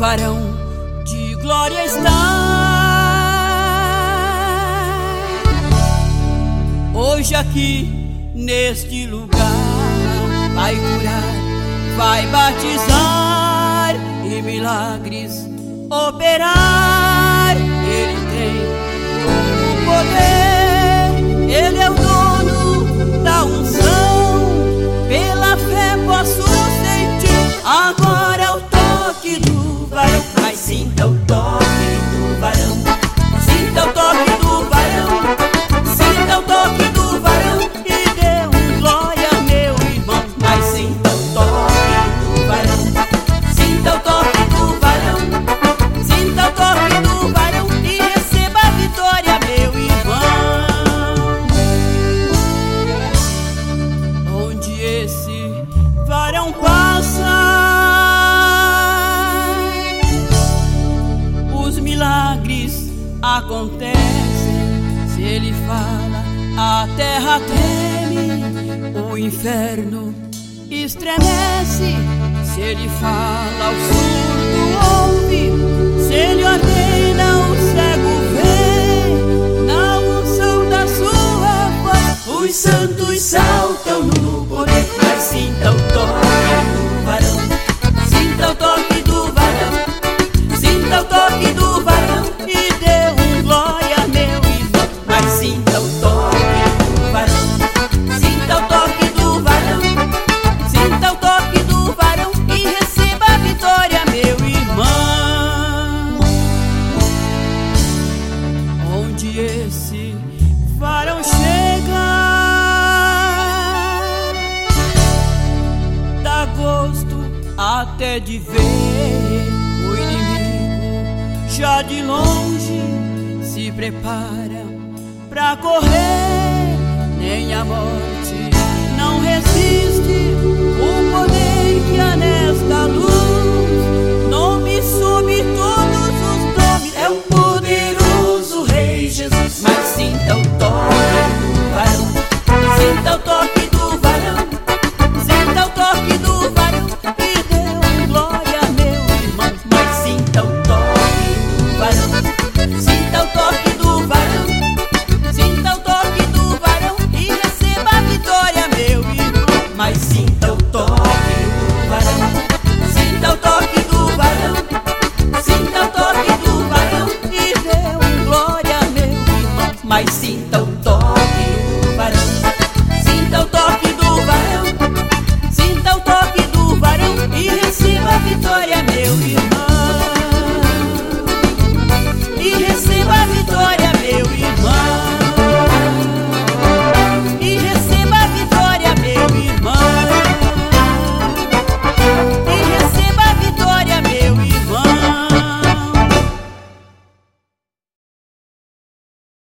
varão de glória está. Hoje aqui neste lugar vai curar, vai batizar e milagres operar. Ele tem todo o poder, ele é o dono da unção. Pela fé posso sentir agora o toque do varão. Mas sinta o toque do varão, sinta o toque do varão, sinta o toque do varão e dê glória, meu irmão. Mas sinta o toque do varão, sinta o toque do varão, sinta o toque do varão e receba a vitória, meu irmão. Onde esse varão passa, os milagres acontecem. Se ele fala, a terra treme, o inferno estremece. Se ele fala, o surdo ouve. Se ele ordena, o cego vê. Na unção da sua voz, os santos saltam no poder. Mas sinta o toque do varão, sinta o toque do varão, sinta o toque do varão e dê glória, meu irmão. Mas sinta o toque do varão, sinta o toque do varão, sinta o toque do varão e receba a vitória, meu irmão. Onde esse varão chega, dá gosto até de ver. O inimigo já de longe se prepara pra correr. Nem a morte não resiste o poder que há nesta luz. Nome sobre todos os nomes é o poderoso Rei Jesus. Mas sinta o toque do varão, sinta o toque do varão, sinta o toque do varão e dê glória, meu irmão. Mas sinta o toque do varão, sinta o toque do varão, sinta o toque do varão e receba a vitória, meu irmão. Mas sinta o toque do varão, sinta o toque do varão, sinta o toque do varão e dê glória, meu irmão. Mas sinta o toque do varão, sinta o toque do varão, sinta o toque do varão e receba a vitória, meu irmão.